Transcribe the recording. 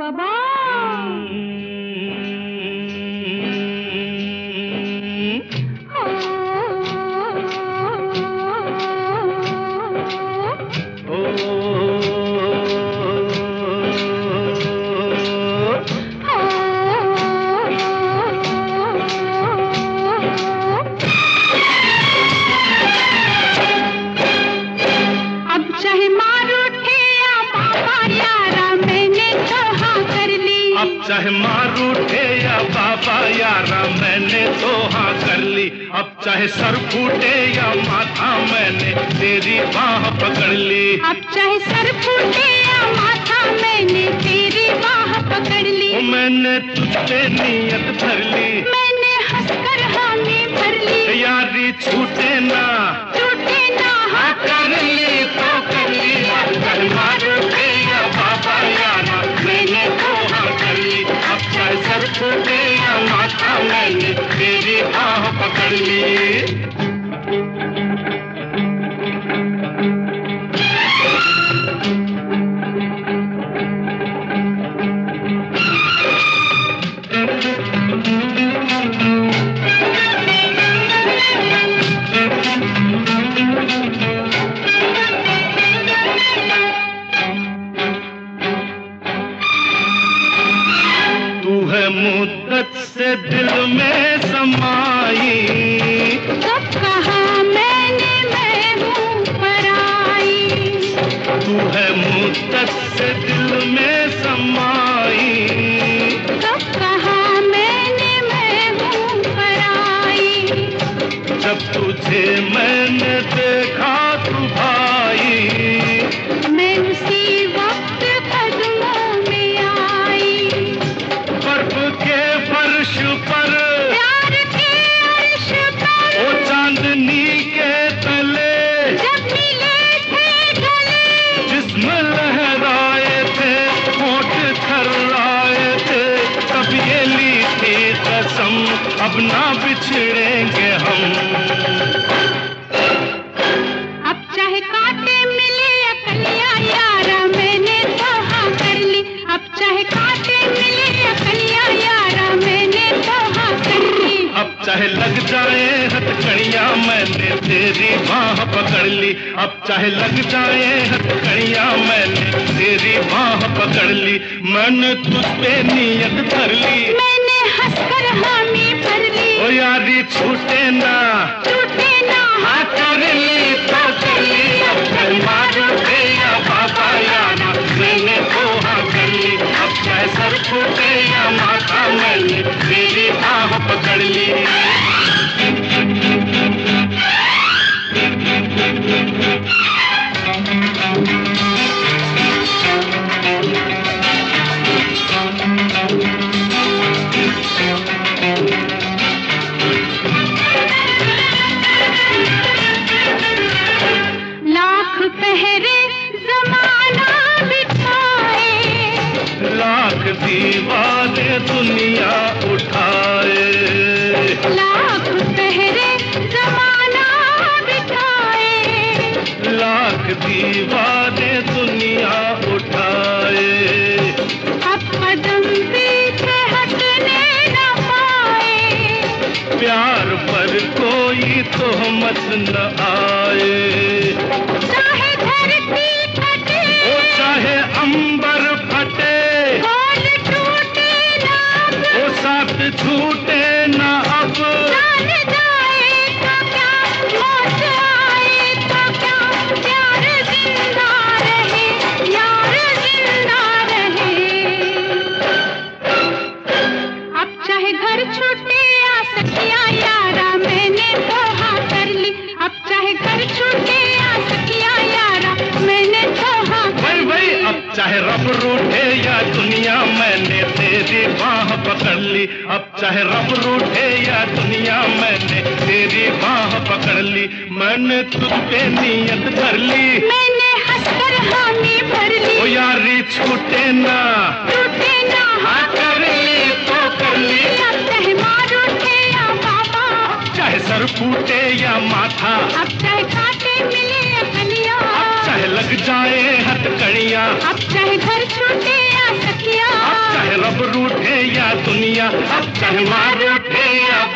बाबा। चाहे मार उठे या बाबा यारा मैंने तो हाँ कर ली। अब चाहे सर फूटे या माथा मैंने तेरी बाह पकड़ ली। अब चाहे सर फूटे या माथा मैंने तेरी बाह पकड़ ली। मैंने तुझ पे नियत धर ली। मैंने हंसकर हामी भर ली। यारी छूटे ना हाँ कर ली तो कर ली। अब चाहे मार उठे या बाबा यारा मैंने तो हाँ कर ली। अब चाहे सर फूटे या माथा मैंने तेरी बाह पकड़ ली। मुद्दत से दिल में समाई। कब कहा मैंने मैं हूँ पराई। तू है मुद्दत से दिल में समाई। कब कहा मैंने मैं हूँ पराई। जब तुझे मैंने देखा तू भाई। मैं उसी वक्त कदमों में आई। के फर्श पर प्यार के अर्श पर ओ चांदनी के तले जब मिले थे गले। जिस्म लहराए थे होठ थर्राए थे। तब ये ली थी कसम अब ना बिछड़ेंगे हम। अब चाहे कांटे मिले या कलियां यारा मैंने तो हाँ कर ली। अब चाहे कांटे मिले या कलियां यारा मैंने तो हाँ कर ली। अब चाहे लग जाए हथकड़ियां मैंने तेरी बाह पकड़ ली। अब चाहे लग जाए हथकड़ियां मैंने तेरी बाह पकड़ ली। मैंने तुझ पे नियत धर ली। मैंने हंसकर हामी भर ली। ओ यारी छूटे ना हाँ कर ली तो कर ली। अब चाहे मार उठे या बाबा यारा मैंने तो हाँ कर ली। अब चाहे सर फूटे या माथा मैंने तेरी बाह पकड़ ली। लाख पहरे जमाना बिठाए। लाख दीवाने दुनिया उठाए। लाख पहरे जमाना बिठाए। लाख दीवाने दुनिया उठाए। अब कदम पीछे हटने न पाए। प्यार पर कोई तोहमत न आए। चाहे धरती फटे ओ चाहे अंबर फटे। बोल टूटे ना ओ साथ छूटे ना अब। जान जाए तो क्या मौत आए तो क्या। प्यार जिंदा रहे यार जिंदा रहे। अब चाहे घर छूटे या सखिया यारा मैंने तो हाँ कर ली। अब चाहे घर छूटे या सखिया यारा मैंने तो हाँ कर ली। अब चाहे रब रूठे या दुनिया मैंने तेरी बाह पकड़ ली। अब चाहे रब रूठे या दुनिया मैंने तेरी बाह पकड़ ली। मैंने तुझ पे नियत धर ली। मैंने हंसकर हामी भर ली। ओ यारी छूटे ना हाँ कर ली तो कर ली। अब चाहे मार उठे या बाबा। चाहे सर फूटे या माथा। अब चाहे कांटे मिले या कलियां। अब चाहे लग जाए हथकड़ियां। अब चाहे घर छूटे या सखिया। रब रूठे या दुनिया, अब चाहे माँ रूठे या